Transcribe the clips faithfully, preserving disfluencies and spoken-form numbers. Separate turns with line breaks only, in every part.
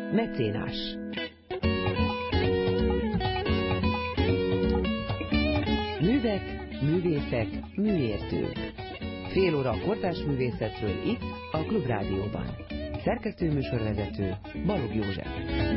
Mecénás. Művek, művészek, műértők. Fél óra a kortárs művészetről itt, a Klubrádióban. Szerkesztő műsorvezető Balogh József.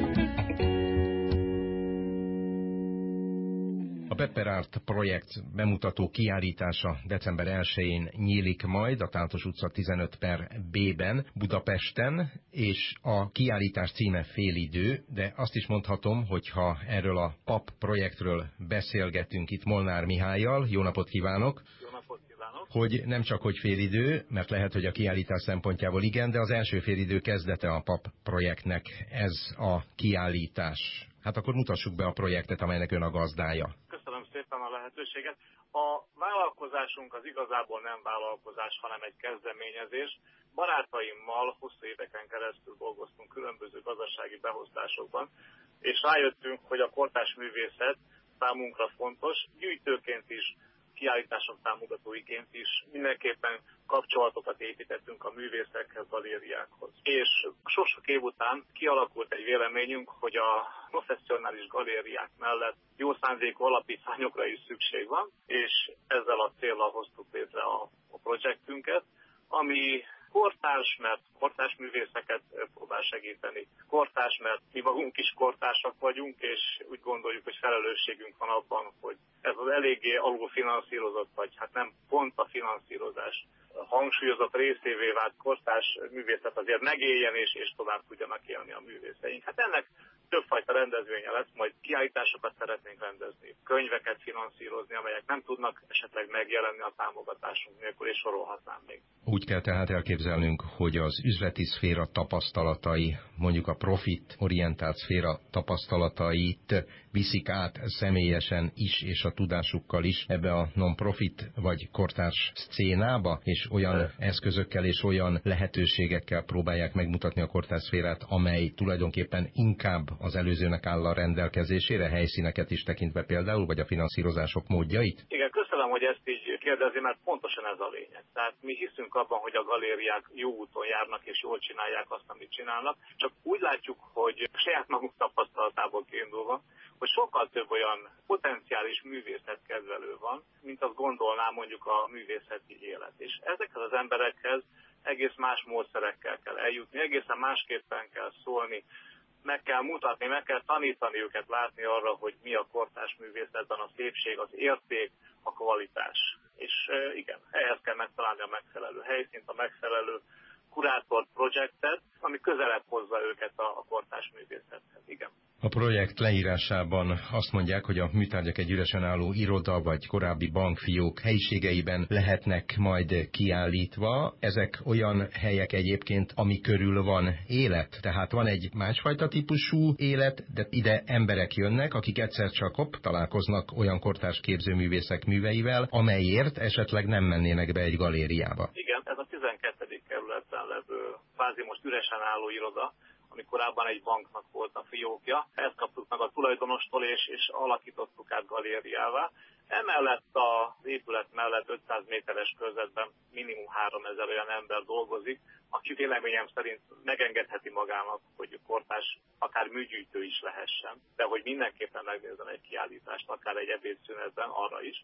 A Pepper Art projekt bemutató kiállítása december elsején nyílik majd a Táltos utca tizenöt per B-ben Budapesten, és a kiállítás címe Félidő, de azt is mondhatom, hogyha erről a pap projektről beszélgetünk itt Molnár Mihályal, jó napot kívánok!
Jó napot kívánok!
Hogy nem csak hogy félidő, mert lehet, hogy a kiállítás szempontjából igen, de az első félidő kezdete a pap projektnek ez a kiállítás. Hát akkor mutassuk be a projektet, amelynek ön a gazdája.
Köszönöm szépen a lehetőséget. A vállalkozásunk az igazából nem vállalkozás, hanem egy kezdeményezés. Barátaimmal hosszú éveken keresztül dolgoztunk különböző gazdasági beosztásokban, és rájöttünk, hogy a kortárs művészet számunkra fontos, gyűjtőként is, kiállítások támogatóiként is mindenképpen kapcsolatokat építettünk a művészekhez, galériákhoz. És sok-sok év után kialakult egy véleményünk, hogy a professzionális galériák mellett jó szándékú alapítványokra is szükség van, és ezzel a céllal hoztuk létre a, a projektünket, ami kortárs, mert kortárs művészeket próbál segíteni. Kortárs, mert mi magunk is kortársak vagyunk, és úgy gondoljuk, hogy felelősségünk van abban, hogy ez az eléggé alulfinanszírozott, vagy hát nem pont a finanszírozás hangsúlyozott részévé vált kortárs művészet azért megéljen, és, és tovább tudjanak élni a művészeink. Hát ennek többfajta rendezvénye lesz, majd kiállításokat szeretnénk rendezni, könyveket finanszírozni, amelyek nem tudnak esetleg megjelenni a támogatásunk nélkül, és sorolhatnám még.
Úgy kell tehát elképzelnünk, hogy az üzleti szféra tapasztalatai, mondjuk a profit-orientált szféra tapasztalatait viszik át személyesen is, és a tudásukkal is ebbe a non-profit vagy kortárs szcénába, és olyan eszközökkel és olyan lehetőségekkel próbálják megmutatni a kortárs szférát, amely tulajdonképpen inkább az előzőnek áll a rendelkezésére, helyszíneket is tekintve például, vagy a finanszírozások módjait?
Igen, köszönöm, hogy ezt így kérdezi, mert pontosan ez a lényeg. Tehát mi hiszünk abban, hogy a galériák jó úton járnak és jól csinálják azt, amit csinálnak, csak úgy látjuk, hogy saját magunk tapasztalatából kiindulva, hogy sokkal több olyan potenciális művészetkedvelő van, mint azt gondolná mondjuk a művészeti élet. És ezekhez az emberekhez egész más módszerekkel kell eljutni, egészen másképpen kell szólni, meg kell mutatni, meg kell tanítani őket látni arra, hogy mi a kortárs művészetben a szépség, az érték, a kvalitás. És igen, ehhez kell megtalálni a megfelelő helyszínt, a megfelelő kurátort, projektet, ami közelebb hozza őket a kortárs művészethez. Igen.
A projekt leírásában azt mondják, hogy a műtárgyak egy üresen álló iroda vagy korábbi bankfiók helyiségeiben lehetnek majd kiállítva. Ezek olyan helyek egyébként, ami körül van élet. Tehát van egy másfajta típusú élet, de ide emberek jönnek, akik egyszer csak hopp, találkoznak olyan kortárs képzőművészek műveivel, amelyért esetleg nem mennének be egy galériába.
Igen, ez a tizenkettedik kerületben levő kvázi most üresen álló iroda, ami korábban egy banknak volt a fiókja. Ezt kaptuk meg a tulajdonostól, és, és alakítottuk át galériává. Emellett az épület mellett ötszáz méteres körzetben minimum háromezer olyan ember dolgozik, aki véleményem szerint megengedheti magának, hogy kortárs, akár műgyűjtő is lehessen, de hogy mindenképpen megnézzen egy kiállítást, akár egy ebédszünetben, arra is.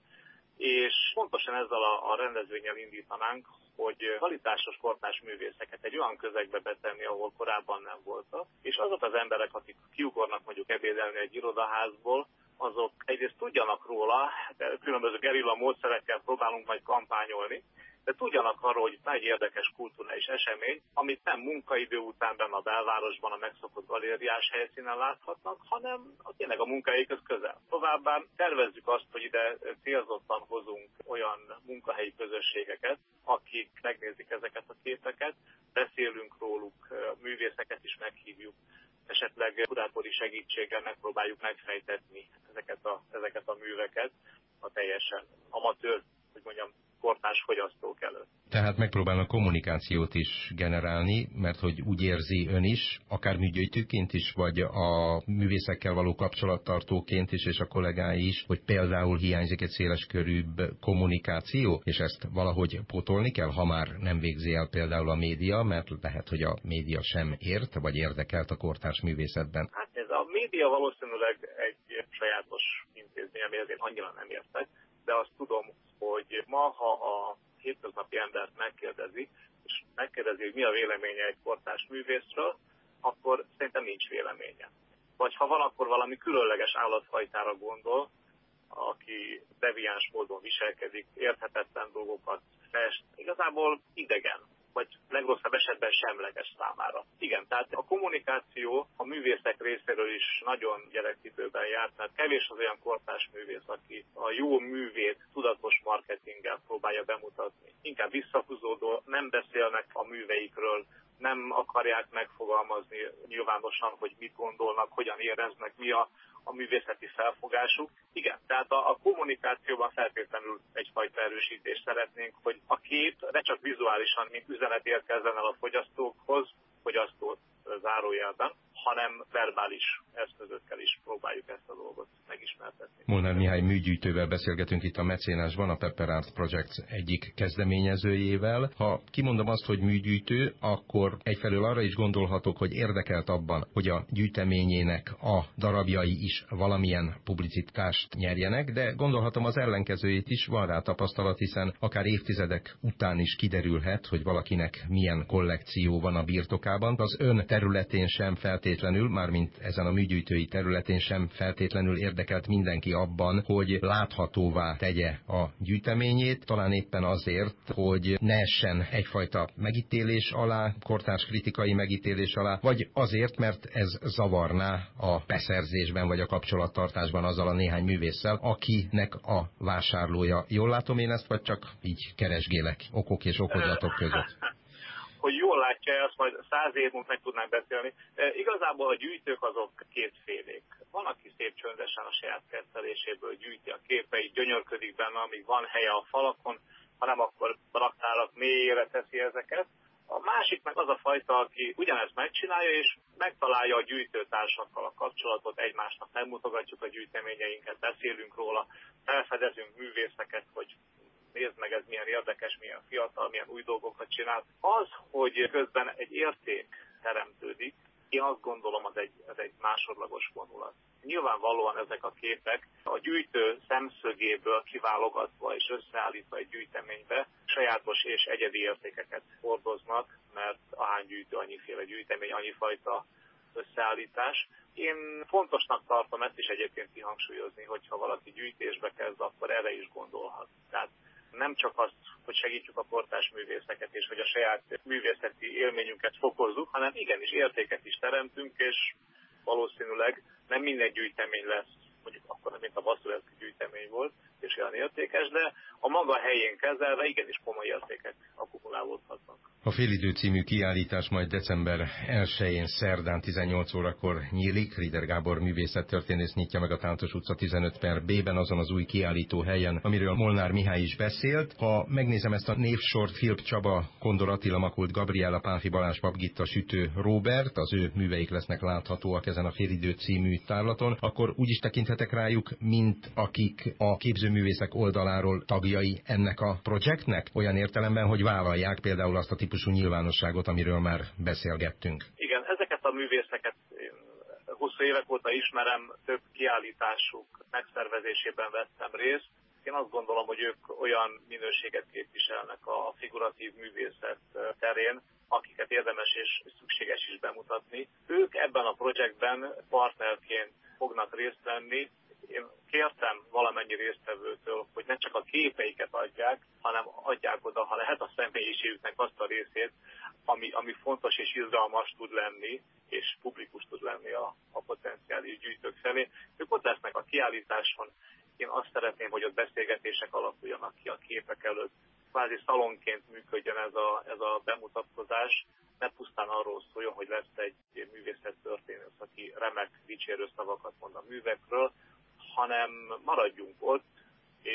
És pontosan ezzel a, a rendezvényen indítanánk, hogy kvalitásos kortárs művészeket egy olyan közegbe betenni, ahol korábban nem voltak, és azok az emberek, akik kiugornak mondjuk ebédelni egy irodaházból, azok egyrészt tudjanak róla, de különböző gerilla módszerekkel próbálunk majd kampányolni, de tudjanak arról, hogy egy érdekes kulturális esemény, amit nem munkaidő után benne a belvárosban a megszokott galériás helyszínen láthatnak, hanem tényleg a munkáikhoz közel. Továbbá tervezzük azt, hogy ide célzottan hozunk olyan munkahelyi közösségeket, akik megnézik ezeket a képeket, beszélünk róluk, művészeket is meghívjuk, esetleg kurátori segítséggel megpróbáljuk megfejtetni ezeket a, ezeket a műveket a teljesen amatőr, hogy mondjam, kortárs fogyasztók előtt.
Tehát megpróbálnak kommunikációt is generálni, mert hogy úgy érzi ön is, akár műgyűjtőként is, vagy a művészekkel való kapcsolattartóként is, és a kollégái is, hogy például hiányzik egy széleskörűbb kommunikáció, és ezt valahogy pótolni kell, ha már nem végzi el például a média, mert lehet, hogy a média sem ért, vagy érdekelt a kortárs művészetben.
Hát ez a média valószínűleg egy sajátos intézmény, amihez én annyira nem értek, de azt tudom, hogy ma, ha a hétköznapi embert megkérdezi, és megkérdezi, hogy mi a véleménye egy kortárs művészről, akkor szerintem nincs véleménye. Vagy ha van, akkor valami különleges állatfajtára gondol, aki deviáns módon viselkedik, érthetetlen dolgokat fest, igazából idegen, vagy legrosszabb esetben semleges számára. Igen, tehát a kommunikáció a művészek részéről is nagyon gyerekcipőben járt, mert kevés az olyan kortárs művész, aki a jó művét tudatos marketinggel próbálja bemutatni. Inkább visszahúzódó, nem beszélnek a műveikről, nem akarják megfogalmazni nyilvánosan, hogy mit gondolnak, hogyan éreznek, mi a, a művészeti felfogásuk. Igen, tehát a, a kommunikációban feltétlenül egyfajta erősítést szeretnénk, hogy a kép ne csak vizuálisan, mint üzenet érkezzen el a fogyasztókhoz, fogyasztót zárójelben, hanem verbális eszközökkel is próbáljuk ezt a dolgot megismertetni.
Molnár Mihály műgyűjtővel beszélgetünk itt a Mecénásban, a Pepper Art Project egyik kezdeményezőjével. Ha kimondom azt, hogy műgyűjtő, akkor egyfelől arra is gondolhatok, hogy érdekelt abban, hogy a gyűjteményének a darabjai is valamilyen publicitást nyerjenek, de gondolhatom az ellenkezőjét is, van rá tapasztalat, hiszen akár évtizedek után is kiderülhet, hogy valakinek milyen kollekció van a birtokában. Az ön területén sem feltétlenül, mármint ezen a műgyűjtői területén sem feltétlenül érdekelt mindenki abban, hogy láthatóvá tegye a gyűjteményét, talán éppen azért, hogy ne essen egyfajta megítélés alá, kortárs kritikai megítélés alá, vagy azért, mert ez zavarná a beszerzésben vagy a kapcsolattartásban azzal a néhány művésszel, akinek a vásárlója. Jól látom én ezt, vagy csak így keresgélek okok és okozatok között?
Hogy jól látja, azt majd száz év múlva meg tudnánk beszélni. E, igazából a gyűjtők azok kétfélék. Van, aki szép csöndesen a saját ketteléséből gyűjti a képeit, gyönyörködik benne, amíg van helye a falakon, ha nem, akkor raktárak mélyére teszi ezeket. A másik meg az a fajta, aki ugyanezt megcsinálja, és megtalálja a gyűjtőtársakkal a kapcsolatot, egymásnak megmutogatjuk a gyűjteményeinket, beszélünk róla, felfedezünk művészeket, hogy nézd meg, ez milyen érdekes, milyen fiatal, milyen új dolgokat csinál. Az, hogy közben egy érték teremtődik, én azt gondolom, az egy, ez egy másodlagos vonulat. Nyilvánvalóan ezek a képek a gyűjtő szemszögéből kiválogatva és összeállítva egy gyűjteménybe sajátos és egyedi értékeket hordoznak, mert ahány gyűjtő, annyiféle gyűjtemény, annyifajta összeállítás. Én fontosnak tartom ezt is egyébként kihangsúlyozni, hogyha valaki gyűjtésbe kezd, akkor erre is gondolhat. Tehát nem csak azt, hogy segítjük a kortárs művészeket, és hogy a saját művészeti élményünket fokozzuk, hanem igenis értéket is teremtünk, és valószínűleg nem minden gyűjtemény lesz, mondjuk akkor, mint a Vasszulevszky gyűjtemény volt, és olyan értékes, de a maga helyén kezelve igenis komoly értékek akkumulálódhatnak.
A Félidő című kiállítás majd december elsején szerdán tizennyolc órakor nyílik. Rieder Gábor művészettörténész nyitja meg a Tántos utca tizenöt per B-ben, azon az új kiállító helyen, amiről Molnár Mihály is beszélt. Ha megnézem ezt a névsort, Filip Csaba, Kondor Attila, Makult Gabriella, Pálfi Balázs, Papgitta, Sütő Róbert, az ő műveik lesznek láthatóak ezen a Félidő című tárlaton, akkor úgy is tekinthetek rájuk, mint akik a képzőművészek oldaláról tagjai ennek a projektnek, olyan értelemben, hogy vállalják például azt a típusú nyilvánosságot, amiről már beszélgettünk.
Igen, ezeket a művészeket én hosszú évek óta ismerem, több kiállításuk megszervezésében vettem részt. Én azt gondolom, hogy ők olyan minőséget képviselnek a figuratív művészet terén, akiket érdemes és szükséges is bemutatni. Ők ebben a projektben partnerként fognak részt venni. Én kértem valamennyi résztvevőtől, hogy ne csak a képeiket adják, hanem adják oda, ha lehet, a személyiségüknek azt a részét, ami, ami fontos és izgalmas tud lenni, és publikus tud lenni a, a potenciális gyűjtők felé. Ők ott lesznek a kiállításon. Én azt szeretném, hogy ott beszélgetések alakuljanak ki a képek előtt. Kvázi szalonként működjön ez a, ez a bemutatkozás, ne pusztán arról szóljon, hogy lesz egy művészettörténész, aki remek, dicsérő szavakat mond a művekről, hanem maradjunk ott, és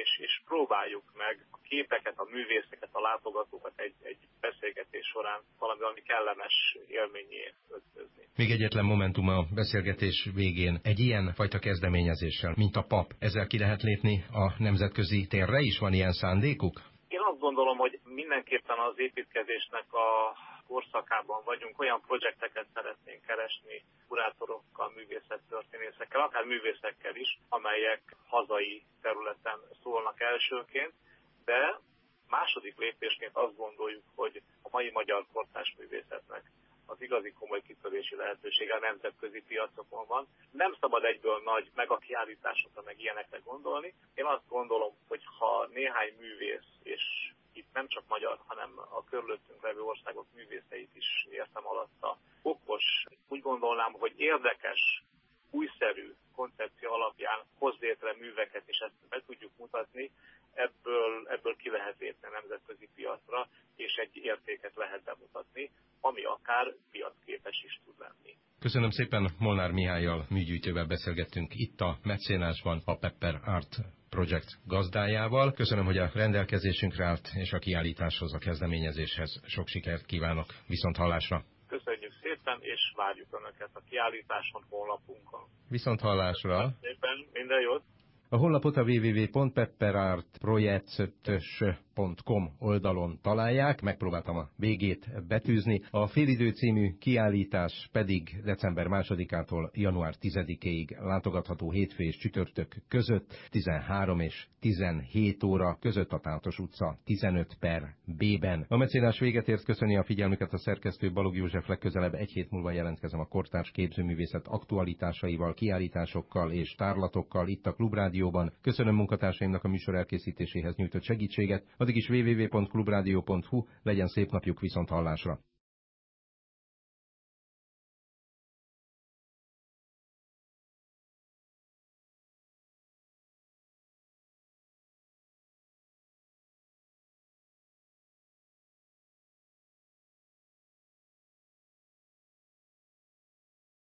és, és próbáljuk meg a képeket, a művészeket, a látogatókat egy, egy beszélgetés során valami, valami kellemes élményé ötvözni.
Még egyetlen momentum a beszélgetés végén. Egy ilyen fajta kezdeményezéssel, mint a pap, ezzel ki lehet lépni a nemzetközi térre is? Van ilyen szándékuk?
Én azt gondolom, hogy mindenképpen az építkezésnek a korszakában vagyunk, olyan projekteket szeretnénk keresni kurátorokkal, művészettörténészekkel, akár művészekkel is, amelyek hazai területen szólnak elsőként, de második lépésként azt gondoljuk, hogy a mai magyar kortárs művészetnek az igazi komoly kitörési lehetősége a nemzetközi piacokon van. Nem szabad egyből nagy megakiállításokra, meg ilyenekre gondolni. Én azt gondolom, hogy ha néhány művész, és itt nem csak magyar, hanem a körülöttünk levő országok művészeit is értem alatta, okos, úgy gondolnám, hogy érdekes, újszerű koncepció alapján hoz létre műveket, és ezt be tudjuk mutatni, ebből, ebből ki lehet lépni a nemzetközi piacra, és egy értéket lehet bemutatni, ami akár piacképes is tud lenni.
Köszönöm szépen, Molnár Mihályal, műgyűjtővel beszélgettünk itt a Mecénásban, a Pepper Art Project gazdájával. Köszönöm, hogy a rendelkezésünkre állt, és a kiállításhoz, a kezdeményezéshez sok sikert kívánok. Viszont hallásra!
Köszönjük szépen, és várjuk Önöket a kiállításon, honlapunkon.
Viszont hallásra!
Köszönöm szépen, minden jót!
A honlapot a double-u double-u double-u pont pepper art project pont com oldalon találják, megpróbáltam a végét betűzni. A Félidő című kiállítás pedig december másodikától január tizedikéig látogatható hétfő és csütörtök között, tizenhárom és tizenhét óra között a Táncos utca tizenöt per B-ben. A mecénás véget ért, köszöni a figyelmüket a szerkesztő Balogh József, legközelebb egy hét múlva jelentkezem a kortárs képzőművészet aktualitásaival, kiállításokkal és tárlatokkal itt a Klubrádióban. Köszönöm munkatársaimnak a műsor elkészítéséhez nyújtott segítséget, addig is double-u double-u double-u pont klubrádió pont hu, legyen szép napjuk, viszont hallásra!